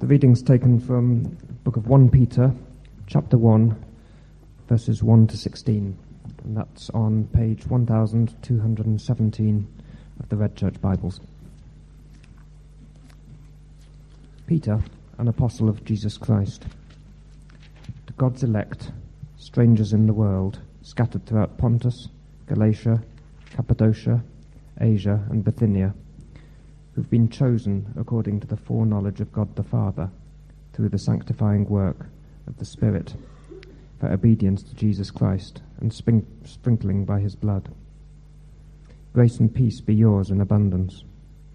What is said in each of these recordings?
The reading's taken from the book of 1 Peter, chapter 1, verses 1 to 16. And that's on page 1217 of the Red Church Bibles. Peter, an apostle of Jesus Christ, to God's elect, strangers in the world, scattered throughout Pontus, Galatia, Cappadocia, Asia, and Bithynia, who've been chosen according to the foreknowledge of God the Father, through the sanctifying work of the Spirit, for obedience to Jesus Christ and sprinkling by his blood. Grace and peace be yours in abundance.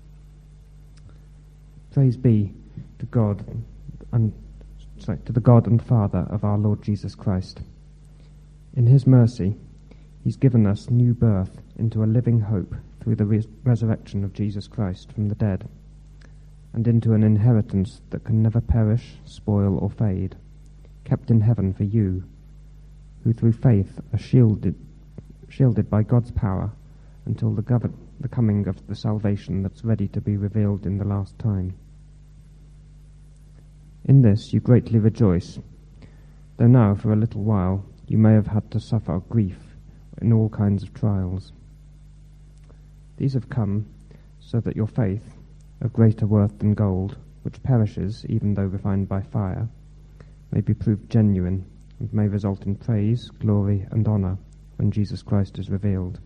Praise be to the God and Father of our Lord Jesus Christ. In his mercy, he's given us new birth into a living hope through the resurrection of Jesus Christ from the dead, and into an inheritance that can never perish, spoil, or fade, kept in heaven for you, who through faith are shielded by God's power until the coming of the salvation that's ready to be revealed in the last time. In this you greatly rejoice, though now for a little while you may have had to suffer grief in all kinds of trials. These have come so that your faith, of greater worth than gold, which perishes even though refined by fire, may be proved genuine and may result in praise, glory, and honour when Jesus Christ is revealed.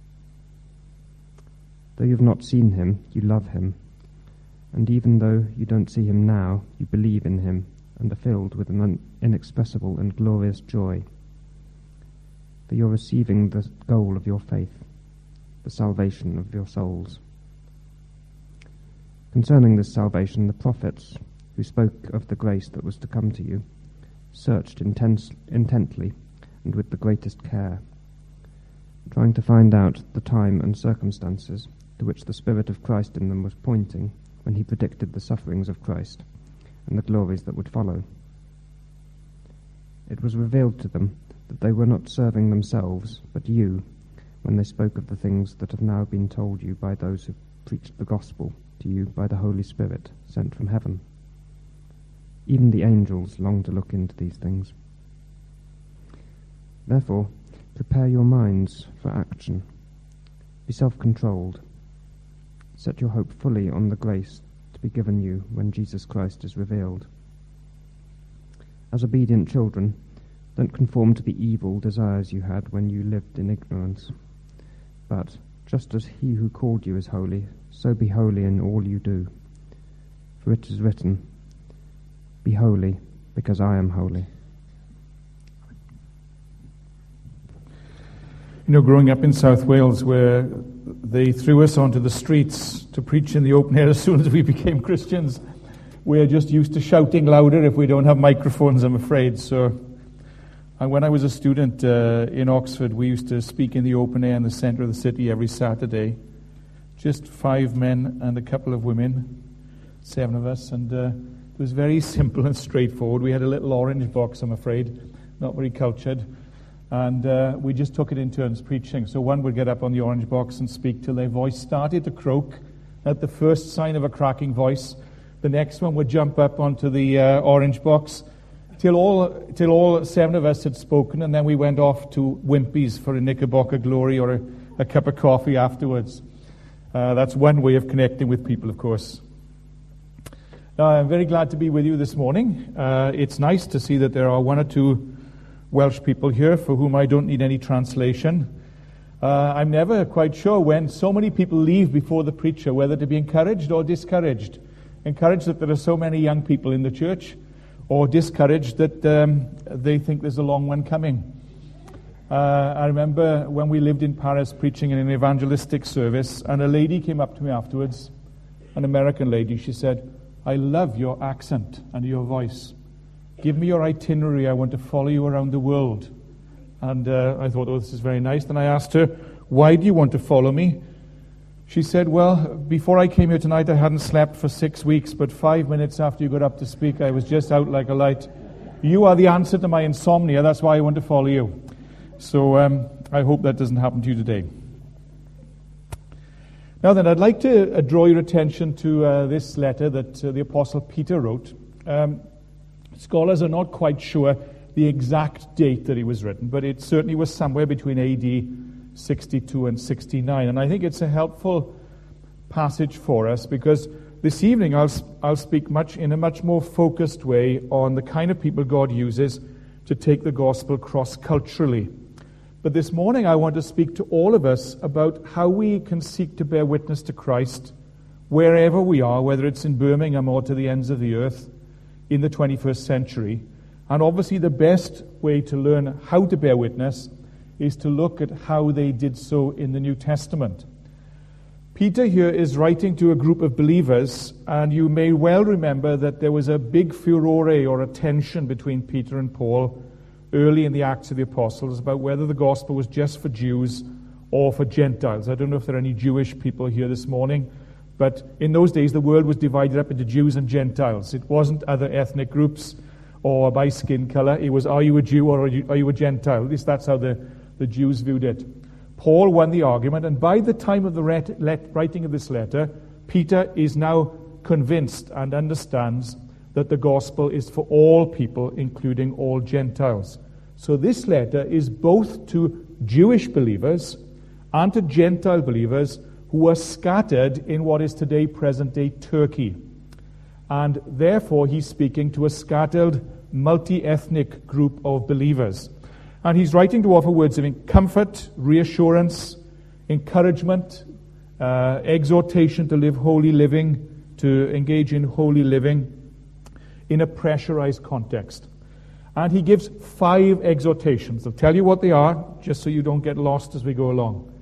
Though you have not seen him, you love him, and even though you don't see him now, you believe in him and are filled with an inexpressible and glorious joy. For you're receiving the goal of your faith, the salvation of your souls. Concerning this salvation, the prophets, who spoke of the grace that was to come to you, searched intently and with the greatest care, trying to find out the time and circumstances to which the Spirit of Christ in them was pointing when he predicted the sufferings of Christ and the glories that would follow. It was revealed to them that they were not serving themselves, but you, when they spoke of the things that have now been told you by those who preached the gospel to you by the Holy Spirit sent from heaven. Even the angels long to look into these things. Therefore, prepare your minds for action. Be self-controlled. Set your hope fully on the grace to be given you when Jesus Christ is revealed. As obedient children, don't conform to the evil desires you had when you lived in ignorance. But, just as he who called you is holy, so be holy in all you do. For it is written, "Be holy, because I am holy." You know, growing up in South Wales, where they threw us onto the streets to preach in the open air as soon as we became Christians, we're just used to shouting louder if we don't have microphones, I'm afraid. And when I was a student in Oxford, we used to speak in the open air in the centre of the city every Saturday. Just 5 men and a couple of women, 7 of us, and it was very simple and straightforward. We had a little orange box, I'm afraid, not very cultured, and we just took it in turns preaching. So one would get up on the orange box and speak till their voice started to croak. At the first sign of a cracking voice, the next one would jump up onto the orange box, till all 7 of us had spoken, and then we went off to Wimpy's for a Knickerbocker Glory or a cup of coffee afterwards. That's one way of connecting with people, of course. Now, I'm very glad to be with you this morning. It's nice to see that there are 1 or 2 Welsh people here for whom I don't need any translation. I'm never quite sure when so many people leave before the preacher, whether to be encouraged or discouraged. Encouraged that there are so many young people in the church, or discouraged that they think there's a long one coming. I remember when we lived in Paris preaching in an evangelistic service, and a lady came up to me afterwards, an American lady. She said, "I love your accent and your voice. Give me your itinerary. I want to follow you around the world." And I thought, oh, this is very nice. Then I asked her, "Why do you want to follow me?" She said, "Well, before I came here tonight, I hadn't slept for 6 weeks, but 5 minutes after you got up to speak, I was just out like a light. You are the answer to my insomnia. That's why I want to follow you." So I hope that doesn't happen to you today. Now then, I'd like to draw your attention to this letter that the Apostle Peter wrote Scholars are not quite sure the exact date that he was written, but it certainly was somewhere between AD 62 and 69. And I think it's a helpful passage for us because this evening I'll speak in a much more focused way on the kind of people God uses to take the gospel cross-culturally. But this morning I want to speak to all of us about how we can seek to bear witness to Christ wherever we are, whether it's in Birmingham or to the ends of the earth in the 21st century. And obviously the best way to learn how to bear witness is to look at how they did so in the New Testament. Peter here is writing to a group of believers, and you may well remember that there was a big furore or a tension between Peter and Paul early in the Acts of the Apostles about whether the gospel was just for Jews or for Gentiles. I don't know if there are any Jewish people here this morning, but in those days the world was divided up into Jews and Gentiles. It wasn't other ethnic groups or by skin color. It was, are you a Jew or are you a Gentile? At least that's how the Jews viewed it. Paul won the argument, and by the time of the writing of this letter, Peter is now convinced and understands that the gospel is for all people, including all Gentiles. So this letter is both to Jewish believers and to Gentile believers who are scattered in what is today present-day Turkey. And therefore he's speaking to a scattered, multi-ethnic group of believers. And he's writing to offer words of comfort, reassurance, encouragement, exhortation to live holy living, to engage in holy living in a pressurized context. And he gives 5 exhortations. I'll tell you what they are, just so you don't get lost as we go along.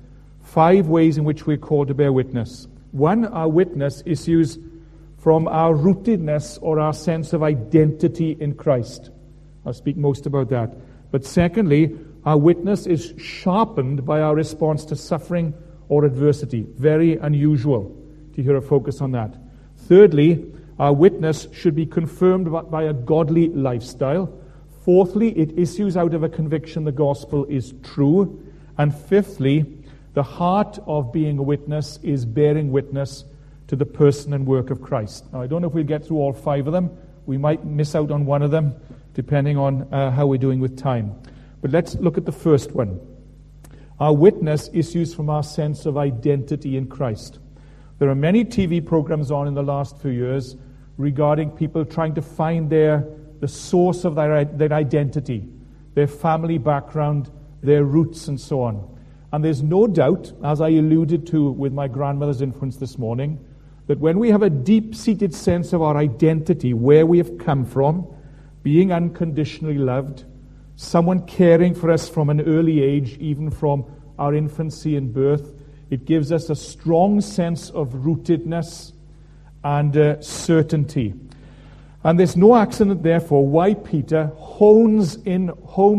5 ways in which we're called to bear witness. 1, our witness issues from our rootedness or our sense of identity in Christ. I'll speak most about that. But secondly, our witness is sharpened by our response to suffering or adversity. Very unusual to hear a focus on that. Thirdly, our witness should be confirmed by a godly lifestyle. Fourthly, it issues out of a conviction the gospel is true. And fifthly, the heart of being a witness is bearing witness to the person and work of Christ. Now, I don't know if we'll get through all 5 of them. We might miss out on one of them, depending on how we're doing with time. But let's look at the first one. Our witness issues from our sense of identity in Christ. There are many TV programs on in the last few years regarding people trying to find the source of their identity, their family background, their roots, and so on. And there's no doubt, as I alluded to with my grandmother's influence this morning, that when we have a deep-seated sense of our identity, where we have come from, being unconditionally loved, someone caring for us from an early age, even from our infancy and birth, it gives us a strong sense of rootedness and certainty. And there's no accident, therefore, why Peter homes in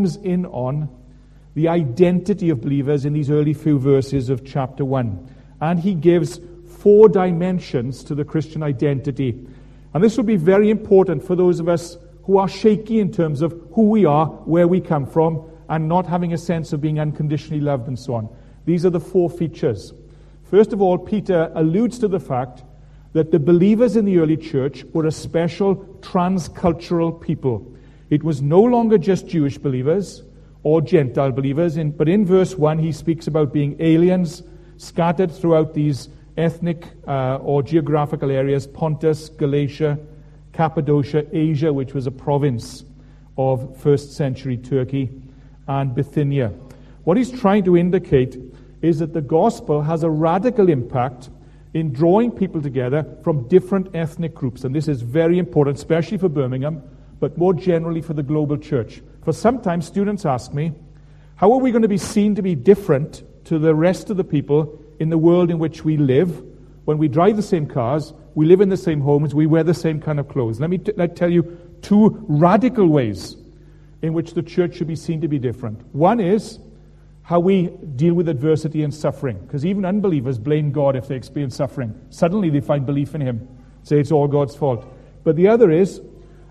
on the identity of believers in these early few verses of chapter 1. And he gives 4 dimensions to the Christian identity. And this will be very important for those of us who are shaky in terms of who we are, where we come from, and not having a sense of being unconditionally loved and so on. These are the 4 features. First of all, Peter alludes to the fact that the believers in the early church were a special transcultural people. It was no longer just Jewish believers or Gentile believers, but in verse 1 he speaks about being aliens scattered throughout these ethnic or geographical areas: Pontus, Galatia, Cappadocia, Asia, which was a province of first century Turkey, and Bithynia. What he's trying to indicate is that the gospel has a radical impact in drawing people together from different ethnic groups. And this is very important, especially for Birmingham, but more generally for the global church. For sometimes students ask me, how are we going to be seen to be different to the rest of the people in the world in which we live when we drive the same cars, we live in the same homes, we wear the same kind of clothes? Let me tell you 2 radical ways in which the church should be seen to be different. One is how we deal with adversity and suffering, because even unbelievers blame God if they experience suffering. Suddenly they find belief in Him, say it's all God's fault. But the other is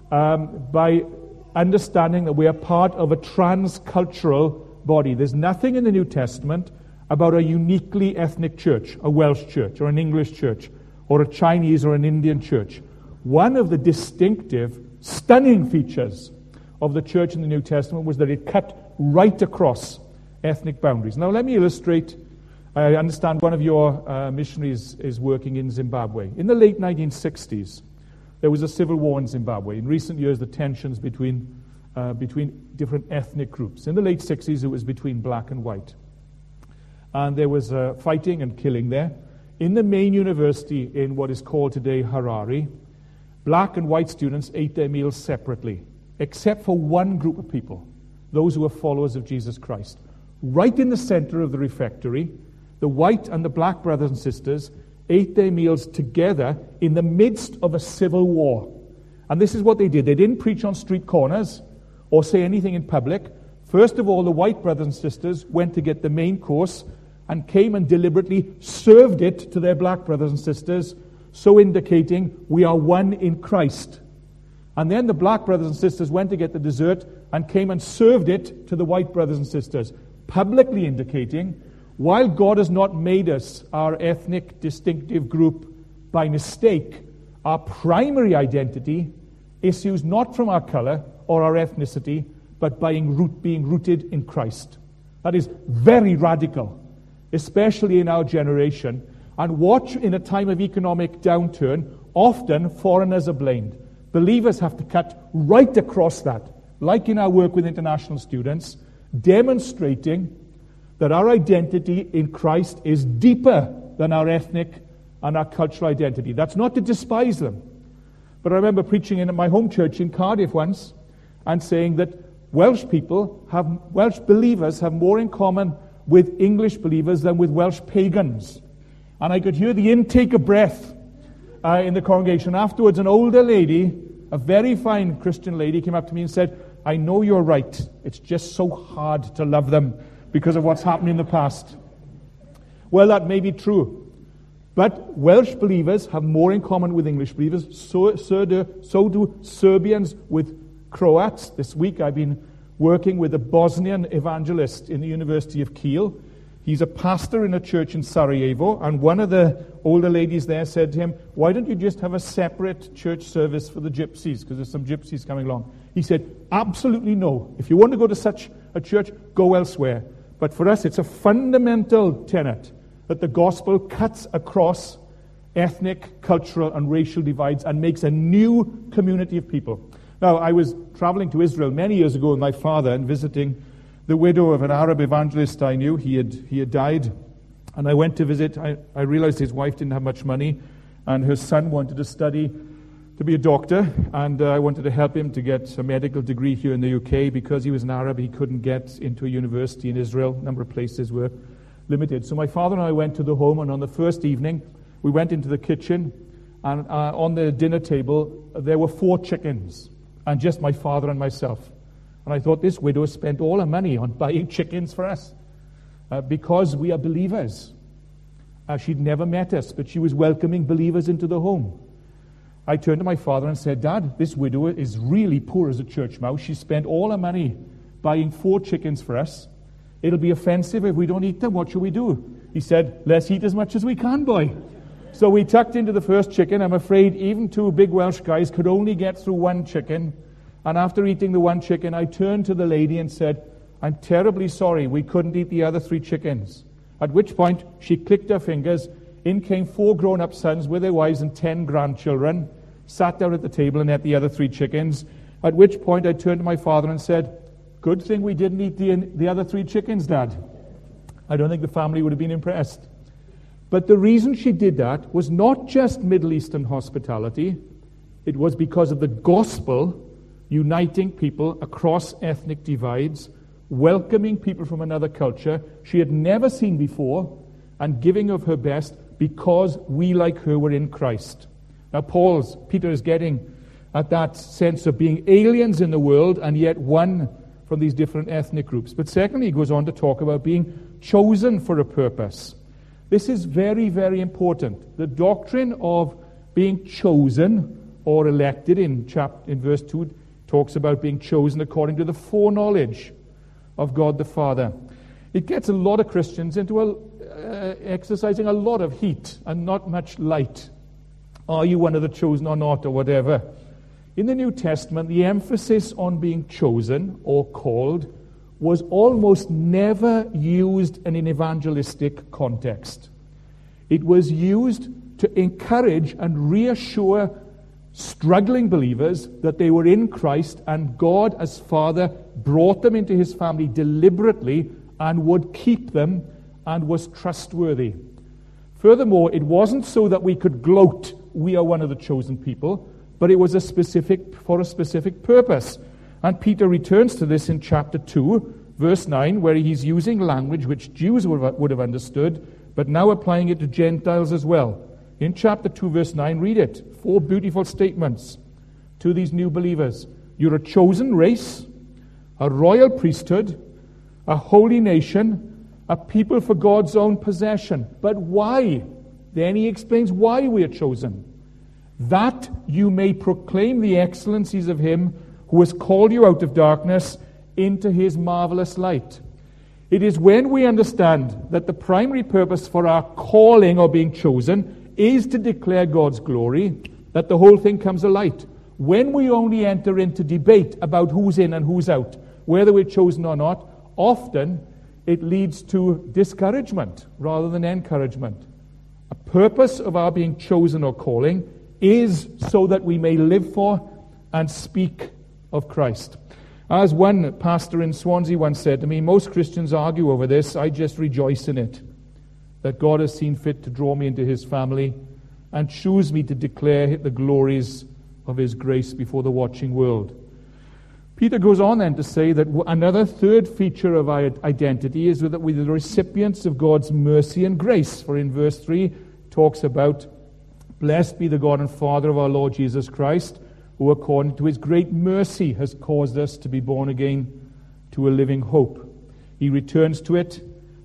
by understanding that we are part of a transcultural body. There's nothing in the New Testament about a uniquely ethnic church, a Welsh church or an English church or a Chinese or an Indian church. One of the distinctive stunning features of the church in the New Testament was that it cut right across ethnic boundaries. Now let me illustrate. I understand one of your missionaries is working in Zimbabwe. In the late 1960s, there was a civil war in Zimbabwe. In recent years, the tensions between different ethnic groups. In the late 60s, it was between black and white. And there was fighting and killing there. In the main university in what is called today Harare, black and white students ate their meals separately, except for one group of people, those who were followers of Jesus Christ. Right in the center of the refectory, the white and the black brothers and sisters ate their meals together in the midst of a civil war. And this is what they did. They didn't preach on street corners or say anything in public. First of all, the white brothers and sisters went to get the main course and came and deliberately served it to their black brothers and sisters, so indicating we are one in Christ. And then the black brothers and sisters went to get the dessert and came and served it to the white brothers and sisters, publicly indicating, while God has not made us our ethnic distinctive group by mistake, our primary identity issues not from our color or our ethnicity, but by being rooted in Christ. That is very radical, especially in our generation. And watch, in a time of economic downturn, often foreigners are blamed. Believers have to cut right across that, like in our work with international students, demonstrating that our identity in Christ is deeper than our ethnic and our cultural identity. That's not to despise them. But I remember preaching in my home church in Cardiff once and saying that Welsh believers have more in common with English believers than with Welsh pagans. And I could hear the intake of breath in the congregation. Afterwards, an older lady, a very fine Christian lady, came up to me and said, "I know you're right. It's just so hard to love them because of what's happened in the past." Well, that may be true. But Welsh believers have more in common with English believers. So do Serbians with Croats. This week I've been working with a Bosnian evangelist in the University of Kiel. He's a pastor in a church in Sarajevo, and one of the older ladies there said to him, "Why don't you just have a separate church service for the gypsies, because there's some gypsies coming along?" He said, "Absolutely no. If you want to go to such a church, go elsewhere. But for us, it's a fundamental tenet that the gospel cuts across ethnic, cultural, and racial divides and makes a new community of people." Now, I was traveling to Israel many years ago with my father and visiting the widow of an Arab evangelist I knew. He had died, and I went to visit. I realized his wife didn't have much money, and her son wanted to study to be a doctor, and I wanted to help him to get a medical degree here in the UK. Because he was an Arab, he couldn't get into a university in Israel. A number of places were limited. So my father and I went to the home, and on the first evening, we went into the kitchen, and on the dinner table, there were 4 chickens, and just my father and myself. And I thought, this widow spent all her money on buying chickens for us because we are believers. She'd never met us, but she was welcoming believers into the home. I turned to my father and said, "Dad, this widow is really poor as a church mouse. She spent all her money buying 4 chickens for us. It'll be offensive if we don't eat them. What shall we do?" He said, "Let's eat as much as we can, boy." So we tucked into the first chicken. I'm afraid even 2 big Welsh guys could only get through 1 chicken. And after eating the 1 chicken, I turned to the lady and said, "I'm terribly sorry we couldn't eat the other 3 chickens. At which point, she clicked her fingers. In came 4 grown-up sons with their wives and 10 grandchildren, sat down at the table and ate the other 3 chickens. At which point, I turned to my father and said, "Good thing we didn't eat the other 3 chickens, Dad." I don't think the family would have been impressed. But the reason she did that was not just Middle Eastern hospitality. It was because of the gospel uniting people across ethnic divides, welcoming people from another culture she had never seen before, and giving of her best because we, like her, were in Christ. Now, Peter is getting at that sense of being aliens in the world and yet one from these different ethnic groups. But secondly, he goes on to talk about being chosen for a purpose. This is very, very important. The doctrine of being chosen or elected in verse 2 talks about being chosen according to the foreknowledge of God the Father. It gets a lot of Christians into exercising a lot of heat and not much light. Are you one of the chosen or not, or whatever? In the New Testament, the emphasis on being chosen or called was almost never used in an evangelistic context. It was used to encourage and reassure struggling believers that they were in Christ and God as Father brought them into his family deliberately and would keep them and was trustworthy. Furthermore, it wasn't so that we could gloat, we are one of the chosen people, but it was for a specific purpose. And Peter returns to this in chapter 2, verse 9, where he's using language which Jews would have understood, but now applying it to Gentiles as well. In chapter 2, verse 9, read it. 4 beautiful statements to these new believers. You're a chosen race, a royal priesthood, a holy nation, a people for God's own possession. But why? Then he explains why we are chosen. That you may proclaim the excellencies of him who has called you out of darkness into his marvelous light. It is when we understand that the primary purpose for our calling or being chosen is to declare God's glory that the whole thing comes alight. When we only enter into debate about who's in and who's out, whether we're chosen or not, often it leads to discouragement rather than encouragement. A purpose of our being chosen or calling is so that we may live for and speak of Christ. As one pastor in Swansea once said to me, most Christians argue over this. I just rejoice in it, that God has seen fit to draw me into his family and choose me to declare the glories of his grace before the watching world. Peter goes on then to say that another third feature of our identity is that we're the recipients of God's mercy and grace. For in verse 3, talks about, blessed be the God and Father of our Lord Jesus Christ, who according to his great mercy has caused us to be born again to a living hope. He returns to it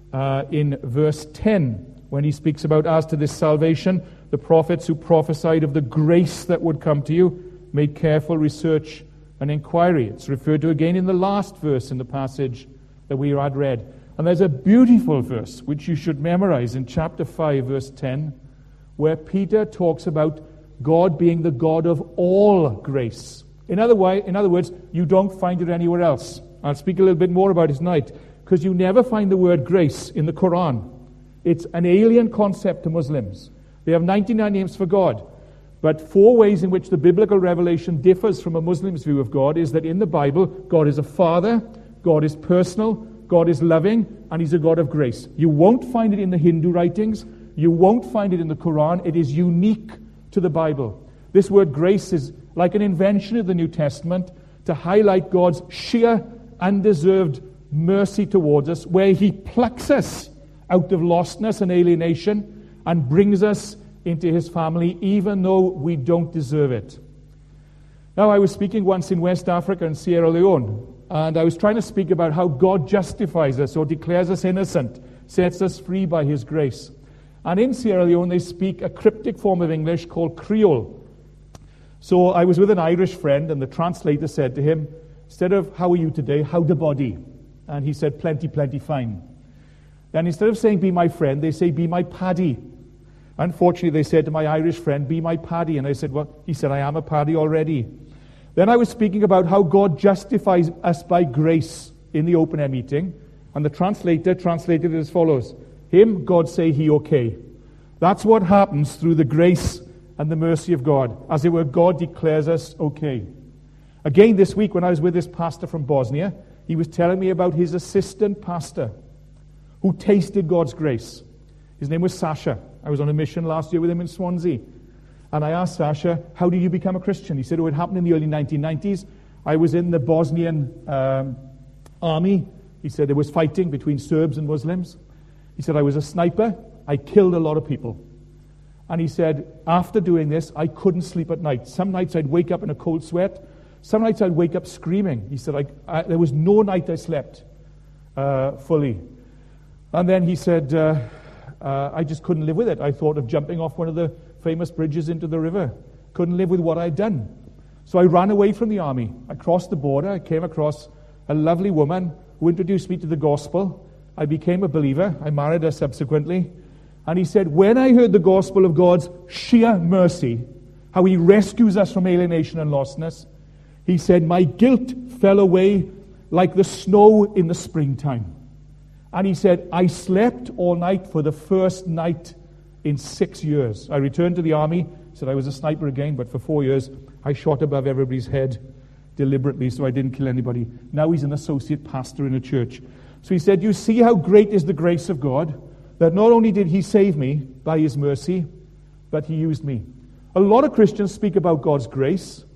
in verse 10, when he speaks about, as to this salvation, the prophets who prophesied of the grace that would come to you made careful research and inquiry. It's referred to again in the last verse in the passage that we had read. And there's a beautiful verse which you should memorize in chapter 5, verse 10, where Peter talks about God being the God of all grace. In other words, you don't find it anywhere else. I'll speak a little bit more about it tonight, because you never find the word grace in the Quran. It's an alien concept to Muslims. They have 99 names for God. But 4 ways in which the biblical revelation differs from a Muslim's view of God is that in the Bible, God is a father, God is personal, God is loving, and he's a God of grace. You won't find it in the Hindu writings. You won't find it in the Quran. It is unique to the Bible. This word grace is like an invention of the New Testament to highlight God's sheer, undeserved mercy towards us, where he plucks us out of lostness and alienation and brings us into his family, even though we don't deserve it. Now, I was speaking once in West Africa and Sierra Leone, and I was trying to speak about how God justifies us or declares us innocent, sets us free by his grace. And in Sierra Leone, they speak a cryptic form of English called Creole. So I was with an Irish friend, and the translator said to him, instead of, how are you today, how the body? And he said, plenty, plenty fine. Then instead of saying, be my friend, they say, be my paddy. Unfortunately, they said to my Irish friend, be my paddy. And I said, well, he said, I am a paddy already. Then I was speaking about how God justifies us by grace in the open-air meeting. And the translator translated it as follows. Him, God say he okay. That's what happens through the grace and the mercy of God. As it were, God declares us okay. Again, this week when I was with this pastor from Bosnia, he was telling me about his assistant pastor who tasted God's grace. His name was Sasha. I was on a mission last year with him in Swansea. And I asked Sasha, how did you become a Christian? He said, it happened in the early 1990s. I was in the Bosnian army. He said there was fighting between Serbs and Muslims. He said, I was a sniper. I killed a lot of people. And he said, after doing this, I couldn't sleep at night. Some nights I'd wake up in a cold sweat. Some nights I'd wake up screaming. He said, there was no night I slept fully. And then he said, I just couldn't live with it. I thought of jumping off one of the famous bridges into the river. Couldn't live with what I'd done. So I ran away from the army. I crossed the border. I came across a lovely woman who introduced me to the gospel. I became a believer. I married her subsequently. And he said, when I heard the gospel of God's sheer mercy, how he rescues us from alienation and lostness. He said, my guilt fell away like the snow in the springtime. And he said, I slept all night for the first night in 6 years. I returned to the army, said I was a sniper again, but for 4 years I shot above everybody's head deliberately so I didn't kill anybody. Now he's an associate pastor in a church. So he said, you see how great is the grace of God, that not only did he save me by his mercy, but he used me. A lot of Christians speak about God's grace,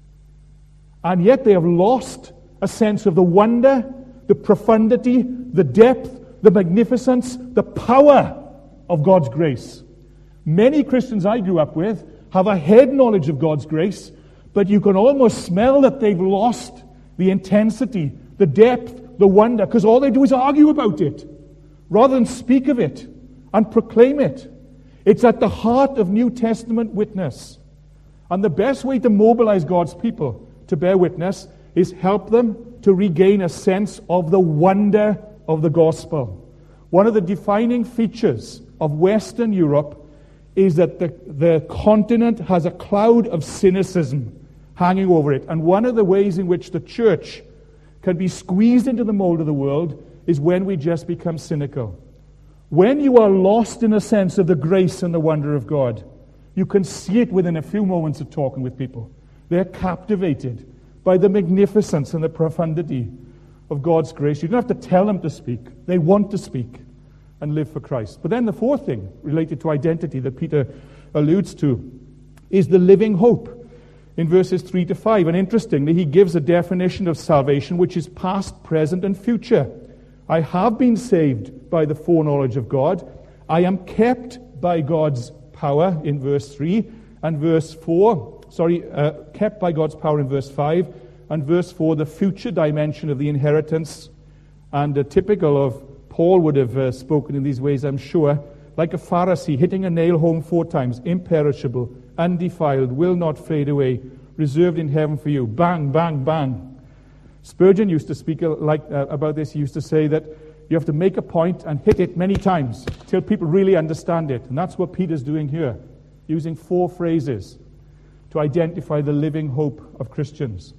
and yet they have lost a sense of the wonder, the profundity, the depth, the magnificence, the power of God's grace. Many Christians I grew up with have a head knowledge of God's grace, but you can almost smell that they've lost the intensity, the depth, the wonder, because all they do is argue about it, rather than speak of it and proclaim it. It's at the heart of New Testament witness. And the best way to mobilize God's people to bear witness is help them to regain a sense of the wonder of the gospel. One of the defining features of Western Europe is that the continent has a cloud of cynicism hanging over it. And one of the ways in which the church can be squeezed into the mold of the world is when we just become cynical. When you are lost in a sense of the grace and the wonder of God, you can see it within a few moments of talking with people. They're captivated by the magnificence and the profundity of God's grace. You don't have to tell them to speak. They want to speak and live for Christ. But then the fourth thing related to identity that Peter alludes to is the living hope in verses 3 to 5. And interestingly, he gives a definition of salvation which is past, present, and future. I have been saved by the foreknowledge of God. I am kept by God's power in verse 3 and verse 4. Kept by God's power in verse 5 and verse 4, the future dimension of the inheritance. And typical of Paul would have spoken in these ways, I'm sure, like a Pharisee hitting a nail home 4 times, imperishable, undefiled, will not fade away, reserved in heaven for you. Bang, bang, bang. Spurgeon used to speak about this. He used to say that you have to make a point and hit it many times till people really understand it. And that's what Peter's doing here, using 4 phrases to identify the living hope of Christians.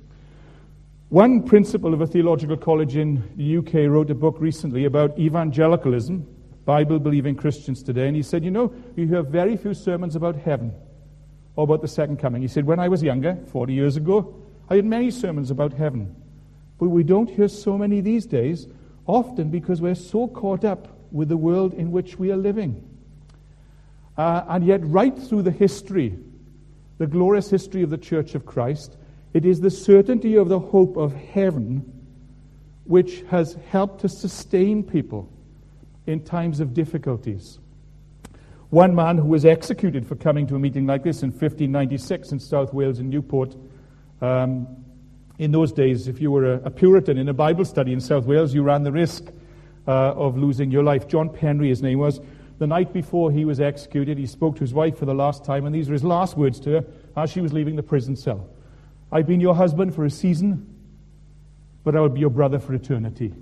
One principal of a theological college in the UK wrote a book recently about evangelicalism, Bible-believing Christians today, and he said, you hear very few sermons about heaven or about the second coming. He said, when I was younger, 40 years ago, I had many sermons about heaven. But we don't hear so many these days, often because we're so caught up with the world in which we are living. And yet, right through the history, the glorious history of the Church of Christ, it is the certainty of the hope of heaven which has helped to sustain people in times of difficulties. One man who was executed for coming to a meeting like this in 1596 in South Wales in Newport, in those days, if you were a Puritan in a Bible study in South Wales, you ran the risk of losing your life. John Penry, his name was. The night before he was executed, he spoke to his wife for the last time, and these were his last words to her as she was leaving the prison cell. I've been your husband for a season, but I will be your brother for eternity.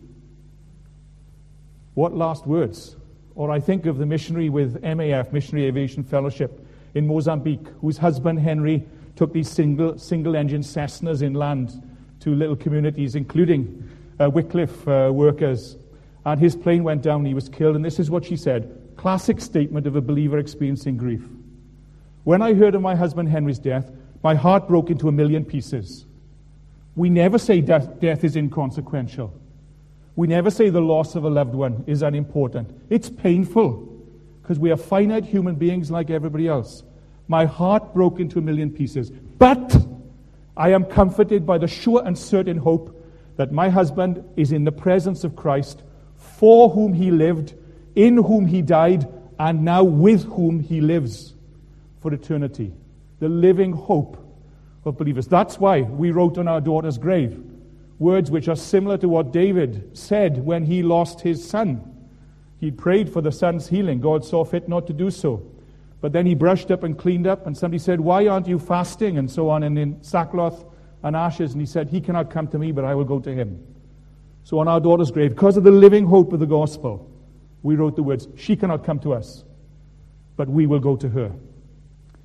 What last words? Or I think of the missionary with MAF, Missionary Aviation Fellowship, in Mozambique, whose husband Henry took these single-engine Cessnas inland to little communities, including Wycliffe workers. And his plane went down and he was killed. And this is what she said. Classic statement of a believer experiencing grief. When I heard of my husband Henry's death, my heart broke into 1,000,000 pieces. We never say death is inconsequential. We never say the loss of a loved one is unimportant. It's painful because we are finite human beings like everybody else. My heart broke into 1,000,000 pieces. But I am comforted by the sure and certain hope that my husband is in the presence of Christ, for whom he lived, in whom he died, and now with whom he lives for eternity. The living hope of believers. That's why we wrote on our daughter's grave words which are similar to what David said when he lost his son. He prayed for the son's healing. God saw fit not to do so. But then he brushed up and cleaned up, and somebody said, why aren't you fasting? And so on, and in sackcloth and ashes. And he said, he cannot come to me, but I will go to him. So on our daughter's grave, because of the living hope of the gospel, we wrote the words, she cannot come to us, but we will go to her.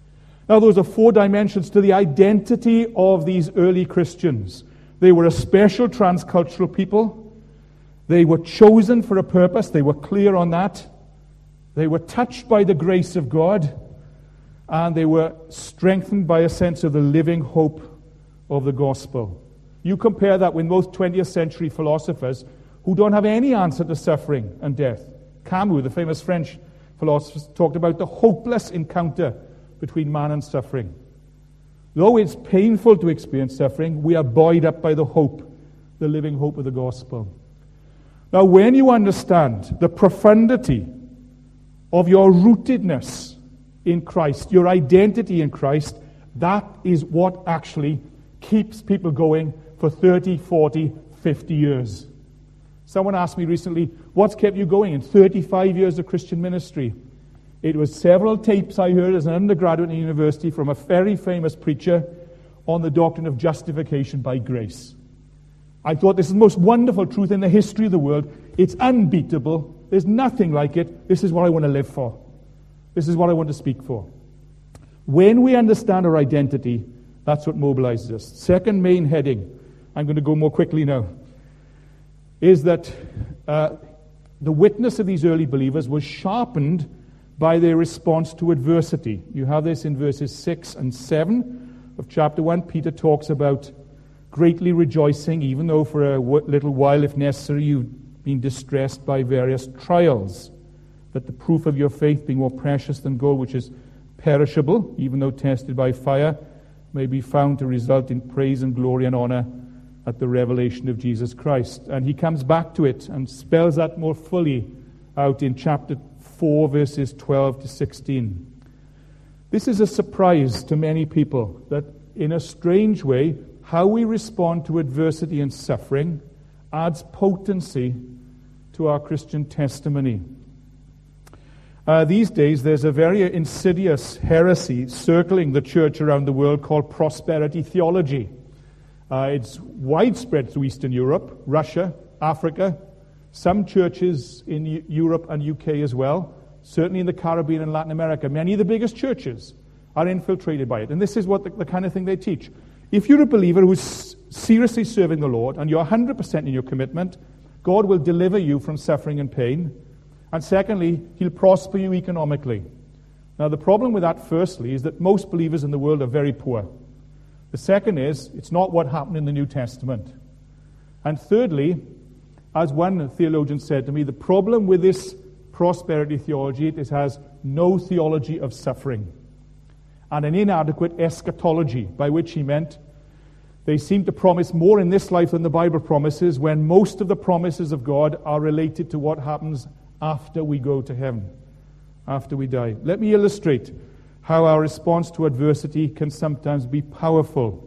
Now, those are 4 dimensions to the identity of these early Christians. They were a special transcultural people. They were chosen for a purpose. They were clear on that. They were touched by the grace of God. And they were strengthened by a sense of the living hope of the gospel. You compare that with most 20th century philosophers who don't have any answer to suffering and death. Camus, the famous French philosopher, talked about the hopeless encounter between man and suffering. Though it's painful to experience suffering, we are buoyed up by the hope, the living hope of the gospel. Now, when you understand the profundity of your rootedness in Christ, your identity in Christ, that is what actually keeps people going for 30, 40, 50 years. Someone asked me recently, what's kept you going in 35 years of Christian ministry? It was several tapes I heard as an undergraduate in university from a very famous preacher on the doctrine of justification by grace. I thought this is the most wonderful truth in the history of the world. It's unbeatable. There's nothing like it. This is what I want to live for. This is what I want to speak for. When we understand our identity, that's what mobilizes us. Second main heading, I'm going to go more quickly now, is that the witness of these early believers was sharpened by their response to adversity. You have this in verses 6 and 7 of chapter 1. Peter talks about greatly rejoicing, even though for a little while, if necessary, you've been distressed by various trials, that the proof of your faith, being more precious than gold, which is perishable, even though tested by fire, may be found to result in praise and glory and honor at the revelation of Jesus Christ. And he comes back to it and spells that more fully out in chapter 4, verses 12 to 16. This is a surprise to many people, that in a strange way, how we respond to adversity and suffering adds potency to our Christian testimony. These days, there's a very insidious heresy circling the church around the world called prosperity theology. It's widespread through Eastern Europe, Russia, Africa, some churches in Europe and UK as well, certainly in the Caribbean and Latin America. Many of the biggest churches are infiltrated by it. And this is what the kind of thing they teach. If you're a believer who's seriously serving the Lord and you're 100% in your commitment, God will deliver you from suffering and pain. And secondly, he'll prosper you economically. Now, the problem with that, firstly, is that most believers in the world are very poor. The second is, it's not what happened in the New Testament. And thirdly, as one theologian said to me, the problem with this prosperity theology is it has no theology of suffering and an inadequate eschatology, by which he meant they seem to promise more in this life than the Bible promises, when most of the promises of God are related to what happens after we go to heaven, after we die. Let me illustrate how our response to adversity can sometimes be powerful.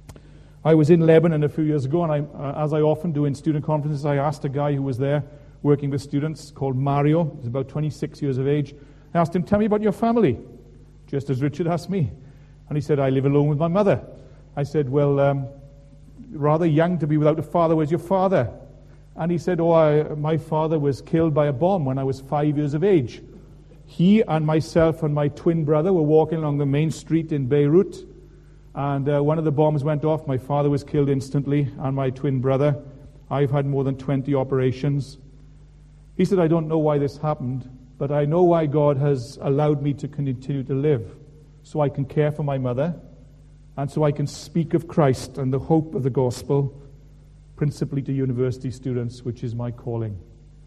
I was in Lebanon a few years ago, and as I often do in student conferences, I asked a guy who was there working with students called Mario. He's about 26 years of age. I asked him, tell me about your family, just as Richard asked me. And he said, I live alone with my mother. I said, well, rather young to be without a father. Where's your father? And he said, my father was killed by a bomb when I was 5 years of age. He and myself and my twin brother were walking along the main street in Beirut, and one of the bombs went off. My father was killed instantly, and my twin brother. I've had more than 20 operations. He said, I don't know why this happened, but I know why God has allowed me to continue to live, so I can care for my mother, and so I can speak of Christ and the hope of the gospel, principally to university students, which is my calling.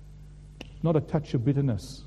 Not a touch of bitterness.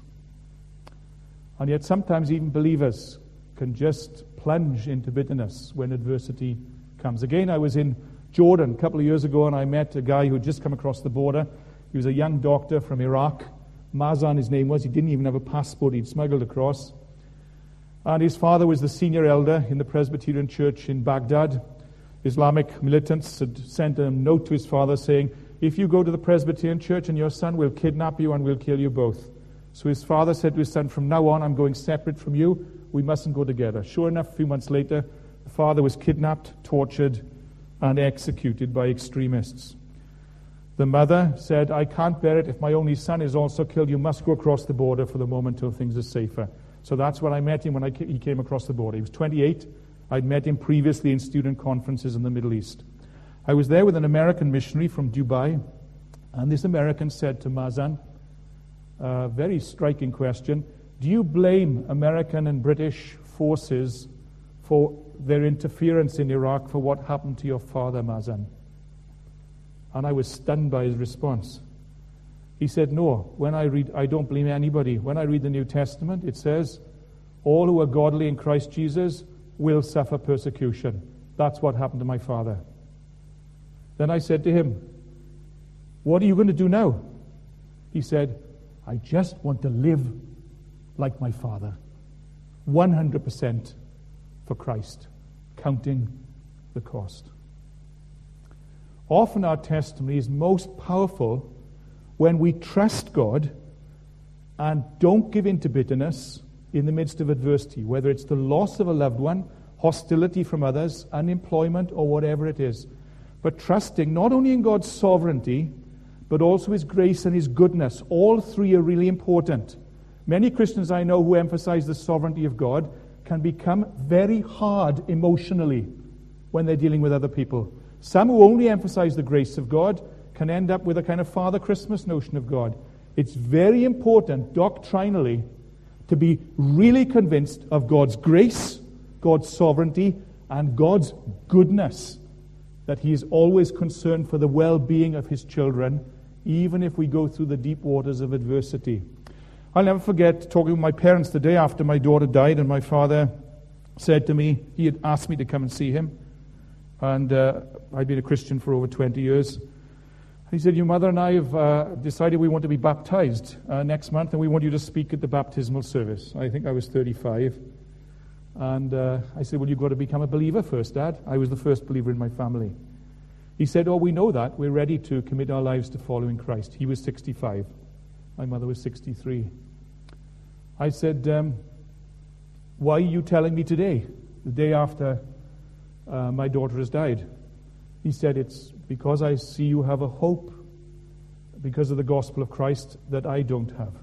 And yet sometimes even believers can just plunge into bitterness when adversity comes. Again, I was in Jordan a couple of years ago, and I met a guy who had just come across the border. He was a young doctor from Iraq. Mazan, his name was. He didn't even have a passport. He'd smuggled across. And his father was the senior elder in the Presbyterian church in Baghdad. Islamic militants had sent a note to his father saying, if you go to the Presbyterian church and your son will kidnap you and we'll kill you both. So his father said to his son, from now on, I'm going separate from you. We mustn't go together. Sure enough, a few months later, the father was kidnapped, tortured, and executed by extremists. The mother said, I can't bear it. If my only son is also killed, you must go across the border for the moment till things are safer. So that's when I met him when he came across the border. He was 28. I'd met him previously in student conferences in the Middle East. I was there with an American missionary from Dubai, and this American said to Mazan, a very striking question, do you blame American and British forces for their interference in Iraq for what happened to your father, Mazan? And I was stunned by his response. He said, no, I don't blame anybody. When I read the New Testament, it says, all who are godly in Christ Jesus will suffer persecution. That's what happened to my father. Then I said to him, what are you going to do now? He said, I just want to live like my father. 100% for Christ, counting the cost. Often our testimony is most powerful when we trust God and don't give in to bitterness in the midst of adversity, whether it's the loss of a loved one, hostility from others, unemployment, or whatever it is. But trusting not only in God's sovereignty, but also His grace and His goodness. All three are really important. Many Christians I know who emphasize the sovereignty of God can become very hard emotionally when they're dealing with other people. Some who only emphasize the grace of God can end up with a kind of Father Christmas notion of God. It's very important doctrinally to be really convinced of God's grace, God's sovereignty, and God's goodness, that He is always concerned for the well-being of His children, even if we go through the deep waters of adversity. I'll never forget talking with my parents the day after my daughter died, and my father said to me, he had asked me to come and see him, and I'd been a Christian for over 20 years. He said, your mother and I have decided we want to be baptized next month, and we want you to speak at the baptismal service. I think I was 35. And I said, well, you've got to become a believer first, Dad. I was the first believer in my family. He said, oh, we know that. We're ready to commit our lives to following Christ. He was 65. My mother was 63. I said, why are you telling me today, the day after my daughter has died? He said, it's because I see you have a hope because of the gospel of Christ that I don't have.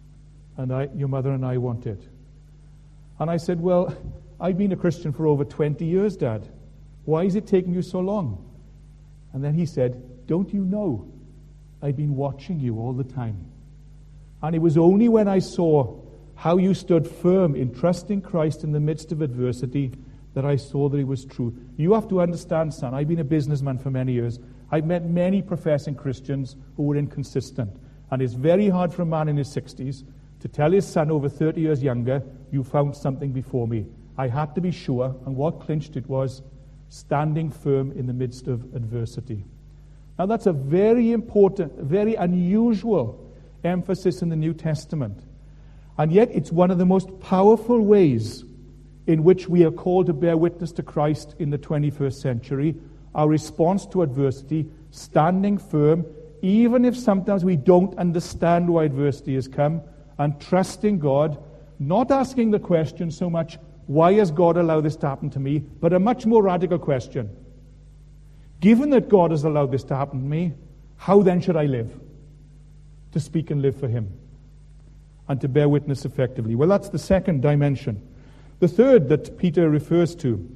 And your mother and I want it. And I said, well, I've been a Christian for over 20 years, Dad. Why is it taking you so long? And then he said, don't you know I've been watching you all the time? And it was only when I saw how you stood firm in trusting Christ in the midst of adversity that I saw that it was true. You have to understand, son, I've been a businessman for many years. I've met many professing Christians who were inconsistent. And it's very hard for a man in his 60s to tell his son over 30 years younger, you found something before me. I had to be sure, and what clinched it was standing firm in the midst of adversity. Now that's a very important, very unusual emphasis in the New Testament. And yet it's one of the most powerful ways in which we are called to bear witness to Christ in the 21st century, our response to adversity, standing firm, even if sometimes we don't understand why adversity has come, and trusting God, not asking the question so much, why has God allowed this to happen to me, but a much more radical question. Given that God has allowed this to happen to me, how then should I live? To speak and live for Him, and to bear witness effectively. Well, that's the second dimension. The third that Peter refers to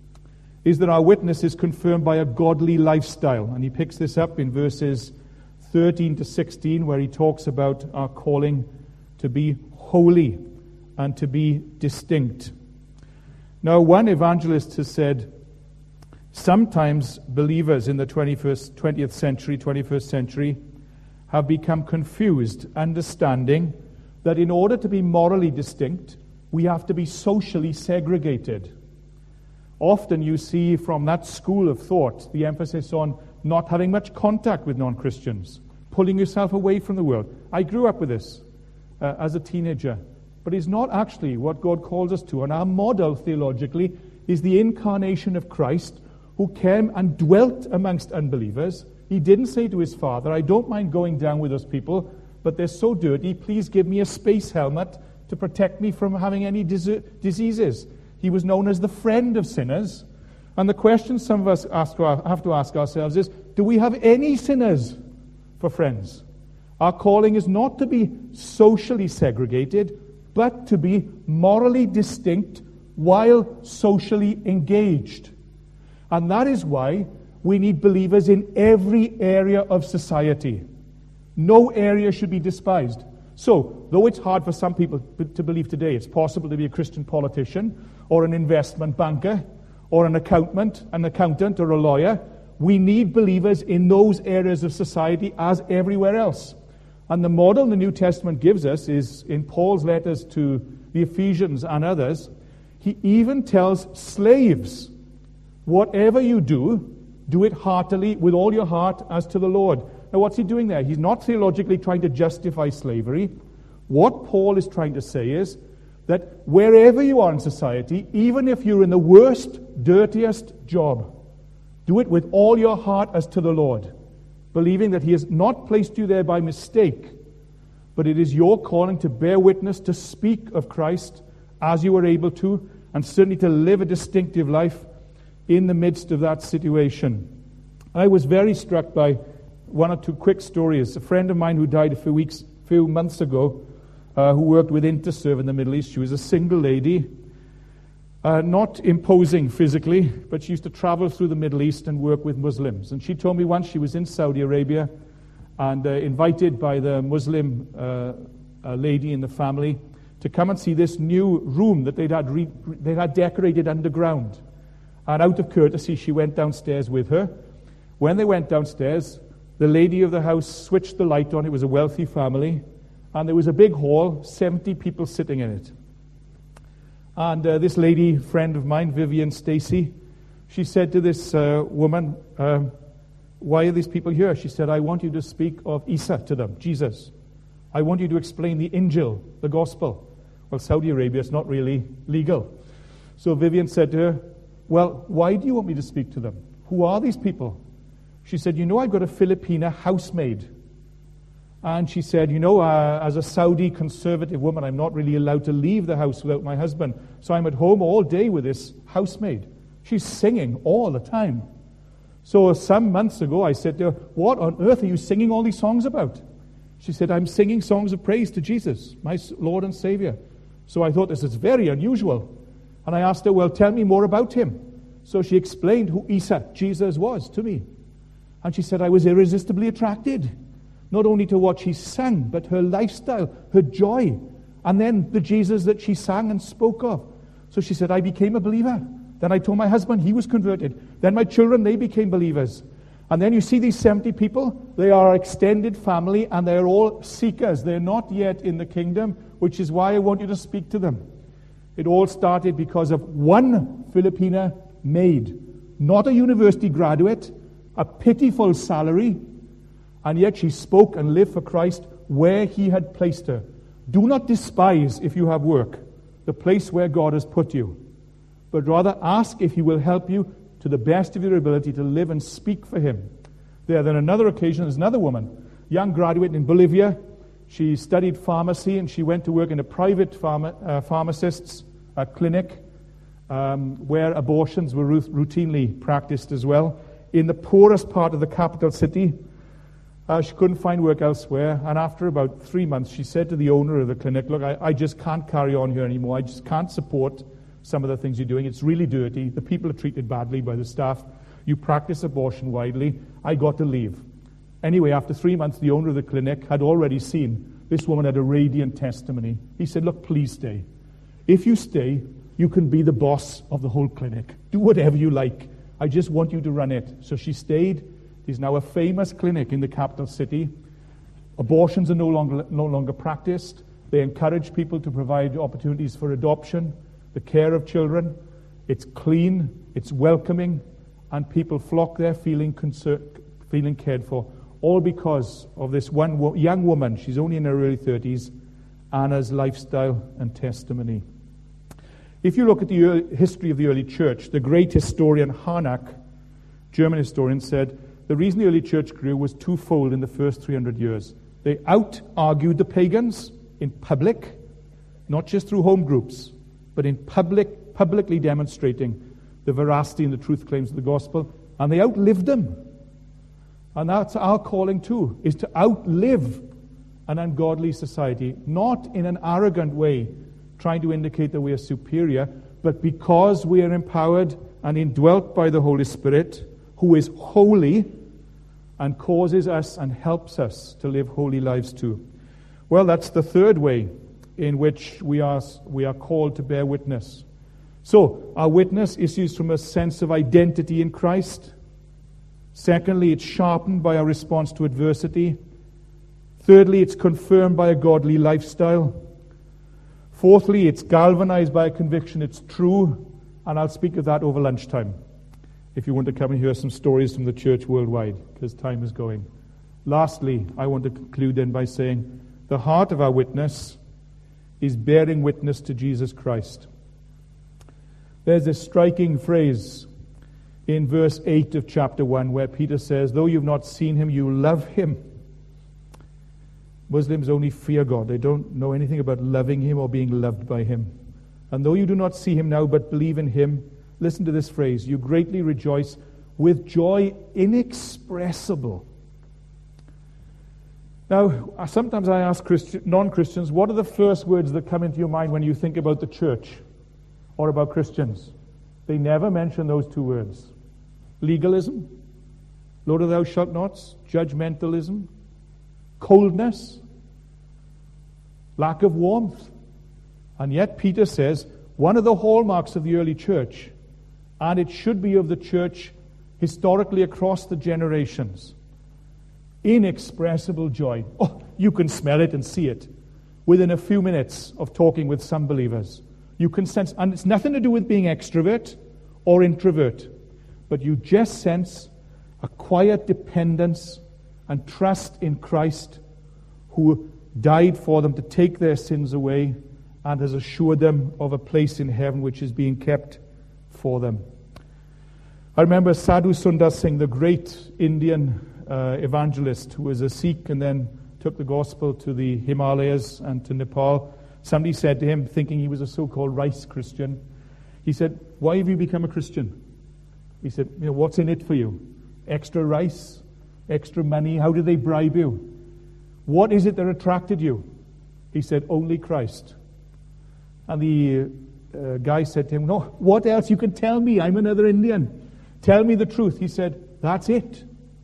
is that our witness is confirmed by a godly lifestyle. And he picks this up in verses 13 to 16, where he talks about our calling to be holy and to be distinct. Now, one evangelist has said, sometimes believers in the 21st century have become confused, understanding that in order to be morally distinct, we have to be socially segregated. Often you see from that school of thought the emphasis on not having much contact with non-Christians, pulling yourself away from the world. I grew up with this as a teenager, but it's not actually what God calls us to. And our model, theologically, is the incarnation of Christ, who came and dwelt amongst unbelievers. He didn't say to his Father, I don't mind going down with those people, but they're so dirty, please give me a space helmet to protect me from having any diseases. He was known as the friend of sinners. And the question some of us have to ask ourselves is, do we have any sinners for friends? Our calling is not to be socially segregated, but to be morally distinct while socially engaged. And that is why we need believers in every area of society. No area should be despised. So, though it's hard for some people to believe today, it's possible to be a Christian politician or an investment banker or an accountant or a lawyer, we need believers in those areas of society as everywhere else. And the model the New Testament gives us is in Paul's letters to the Ephesians and others. He even tells slaves, whatever you do, do it heartily with all your heart as to the Lord. Now, what's he doing there? He's not theologically trying to justify slavery. What Paul is trying to say is that wherever you are in society, even if you're in the worst, dirtiest job, do it with all your heart as to the Lord, believing that he has not placed you there by mistake, but it is your calling to bear witness, to speak of Christ as you are able to, and certainly to live a distinctive life in the midst of that situation. I was very struck by one or two quick stories. A friend of mine who died a few months ago, who worked with Interserve in the Middle East. She was a single lady, not imposing physically, but she used to travel through the Middle East and work with Muslims. And she told me once she was in Saudi Arabia and invited by the Muslim lady in the family to come and see this new room that they had decorated underground. And out of courtesy, she went downstairs with her. When they went downstairs, the lady of the house switched the light on. It was a wealthy family. And there was a big hall, 70 people sitting in it. And this lady, friend of mine, Vivian Stacy, she said to this woman, why are these people here? She said, I want you to speak of Isa to them, Jesus. I want you to explain the Injil, the gospel. Well, Saudi Arabia is not really legal. So Vivian said to her, well, why do you want me to speak to them? Who are these people? She said, I've got a Filipina housemaid. And she said, as a Saudi conservative woman, I'm not really allowed to leave the house without my husband. So I'm at home all day with this housemaid. She's singing all the time. So some months ago, I said to her, what on earth are you singing all these songs about? She said, I'm singing songs of praise to Jesus, my Lord and Savior. So I thought this is very unusual. And I asked her, well, tell me more about him. So she explained who Isa, Jesus, was to me. And she said, I was irresistibly attracted, not only to what she sang, but her lifestyle, her joy, and then the Jesus that she sang and spoke of. So she said, I became a believer. Then I told my husband, he was converted. Then my children, they became believers. And then you see these 70 people, they are our extended family, and they're all seekers. They're not yet in the kingdom, which is why I want you to speak to them. It all started because of one Filipina maid, not a university graduate, a pitiful salary, and yet she spoke and lived for Christ where he had placed her. Do not despise, if you have work, the place where God has put you, but rather ask if he will help you to the best of your ability to live and speak for him. Then another occasion, there's another woman, young graduate in Bolivia. She studied pharmacy and she went to work in a private pharmacist's clinic where abortions were routinely practiced as well. In the poorest part of the capital city, she couldn't find work elsewhere, and after about 3 months, she said to the owner of the clinic, look, I just can't carry on here anymore. I just can't support some of the things you're doing. It's really dirty. The people are treated badly by the staff. You practice abortion widely. I got to leave. Anyway, after 3 months, the owner of the clinic had already seen this woman had a radiant testimony. He said, look, please stay. If you stay, you can be the boss of the whole clinic. Do whatever you like. I just want you to run it. So she stayed. It's now a famous clinic in the capital city. Abortions are no longer practiced. They encourage people to provide opportunities for adoption, the care of children. It's clean, it's welcoming, and people flock there feeling cared for, all because of this one young woman. She's only in her early 30s, Anna's lifestyle and testimony. If you look at the history of the early church, the great historian Harnack, German historian, said the reason the early church grew was twofold in the first 300 years. They out-argued the pagans in public, not just through home groups, but in publicly demonstrating the veracity and the truth claims of the gospel, and they outlived them. And that's our calling too, is to outlive an ungodly society, not in an arrogant way, trying to indicate that we are superior, but because we are empowered and indwelt by the Holy Spirit, who is holy and causes us and helps us to live holy lives too. Well, that's the third way in which we are called to bear witness. So, our witness issues from a sense of identity in Christ. Secondly, it's sharpened by our response to adversity. Thirdly, it's confirmed by a godly lifestyle. Fourthly, it's galvanized by a conviction it's true. And I'll speak of that over lunchtime, if you want to come and hear some stories from the church worldwide, because time is going. Lastly, I want to conclude then by saying the heart of our witness is bearing witness to Jesus Christ. There's this striking phrase in verse 8 of chapter 1 where Peter says, though you've not seen him, you love him. Muslims only fear God. They don't know anything about loving him or being loved by him. And though you do not see him now but believe in him, listen to this phrase, you greatly rejoice with joy inexpressible. Now, sometimes I ask non-Christians, what are the first words that come into your mind when you think about the church or about Christians? They never mention those two words. Legalism, Lord of thou shalt nots, judgmentalism, coldness, lack of warmth. And yet Peter says, one of the hallmarks of the early church, and it should be of the church historically across the generations, inexpressible joy. Oh, you can smell it and see it within a few minutes of talking with some believers. You can sense, and it's nothing to do with being extrovert or introvert, but you just sense a quiet dependence and trust in Christ, who died for them to take their sins away and has assured them of a place in heaven which is being kept for them. I remember Sadhu Sundar Singh, the great Indian evangelist who was a Sikh and then took the gospel to the Himalayas and to Nepal. Somebody said to him, thinking he was a so-called rice Christian, he said, why have you become a Christian? He said, what's in it for you? Extra rice? Extra money? How did they bribe you? What is it that attracted you? He said, only Christ. And the guy said to him, no, what else? You can tell me. I'm another Indian. Tell me the truth. He said, that's it.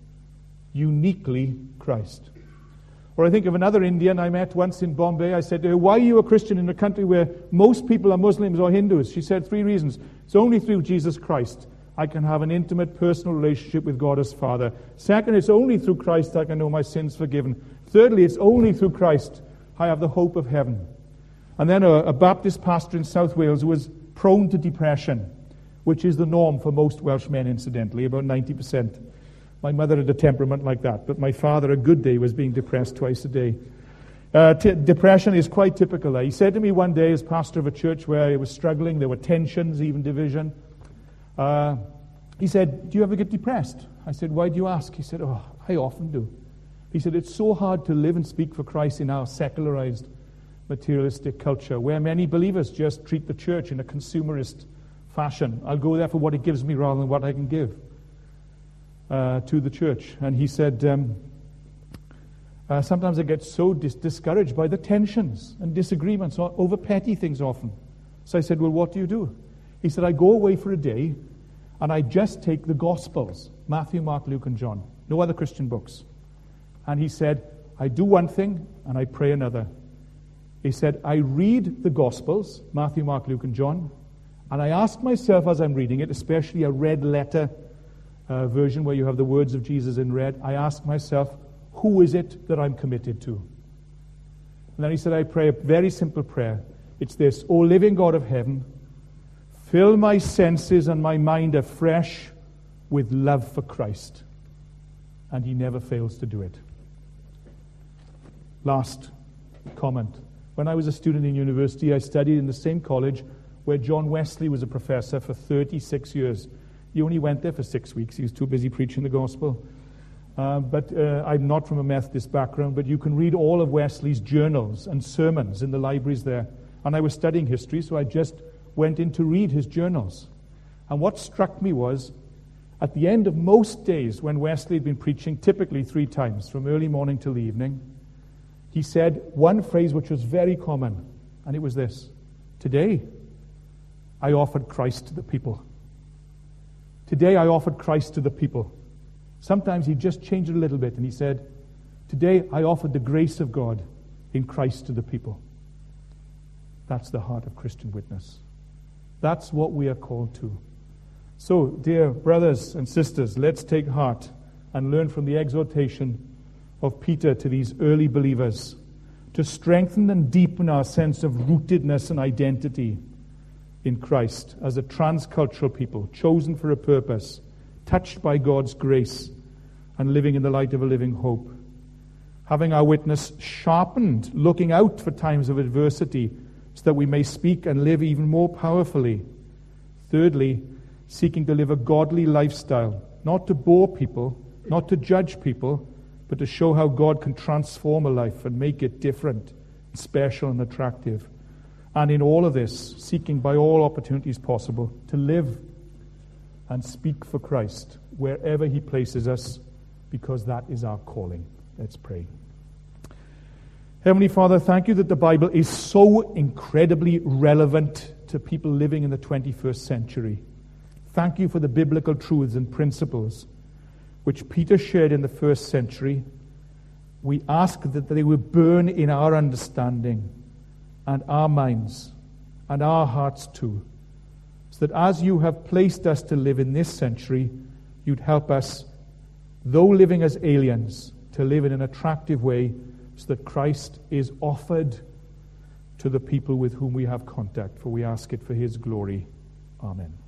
Uniquely Christ. Or I think of another Indian I met once in Bombay. I said to her, why are you a Christian in a country where most people are Muslims or Hindus? She said 3 reasons. It's only through Jesus Christ I can have an intimate personal relationship with God as Father. Second, it's only through Christ I can know my sins forgiven. Thirdly, it's only through Christ I have the hope of heaven. And then a Baptist pastor in South Wales who was prone to depression, which is the norm for most Welsh men, incidentally, about 90%. My mother had a temperament like that, but my father, a good day, was being depressed twice a day. Depression is quite typical. He said to me one day, as pastor of a church where he was struggling, there were tensions, even division. He said, do you ever get depressed? I said, why do you ask? He said, oh, I often do. He said, it's so hard to live and speak for Christ in our secularized, materialistic culture, where many believers just treat the church in a consumerist fashion. I'll go there for what it gives me rather than what I can give to the church. And he said, sometimes I get so discouraged by the tensions and disagreements over petty things often. So I said, well, what do you do? He said, I go away for a day and I just take the Gospels, Matthew, Mark, Luke, and John. No other Christian books. And he said, I do one thing and I pray another. He said, I read the Gospels, Matthew, Mark, Luke, and John, and I ask myself as I'm reading it, especially a red letter version where you have the words of Jesus in red, I ask myself, who is it that I'm committed to? And then he said, I pray a very simple prayer. It's this, O living God of heaven, fill my senses and my mind afresh with love for Christ. And he never fails to do it. Last comment. When I was a student in university, I studied in the same college where John Wesley was a professor for 36 years. He only went there for 6 weeks. He was too busy preaching the gospel. But I'm not from a Methodist background, but you can read all of Wesley's journals and sermons in the libraries there. And I was studying history, so I just went in to read his journals. And what struck me was, at the end of most days when Wesley had been preaching, typically 3 times, from early morning till the evening, he said one phrase which was very common, and it was this, Today, I offered Christ to the people. Today, I offered Christ to the people. Sometimes he just changed it a little bit and he said, today, I offered the grace of God in Christ to the people. That's the heart of Christian witness. That's what we are called to. So, dear brothers and sisters, let's take heart and learn from the exhortation of Peter to these early believers to strengthen and deepen our sense of rootedness and identity in Christ as a transcultural people, chosen for a purpose, touched by God's grace, and living in the light of a living hope. Having our witness sharpened, looking out for times of adversity so that we may speak and live even more powerfully. Thirdly, seeking to live a godly lifestyle, not to bore people, not to judge people, but to show how God can transform a life and make it different, special and attractive. And in all of this, seeking by all opportunities possible to live and speak for Christ wherever he places us, because that is our calling. Let's pray. Heavenly Father, thank you that the Bible is so incredibly relevant to people living in the 21st century. Thank you for the biblical truths and principles which Peter shared in the first century. We ask that they will burn in our understanding and our minds and our hearts too, so that as you have placed us to live in this century, you'd help us, though living as aliens, to live in an attractive way so that Christ is offered to the people with whom we have contact, for we ask it for his glory. Amen.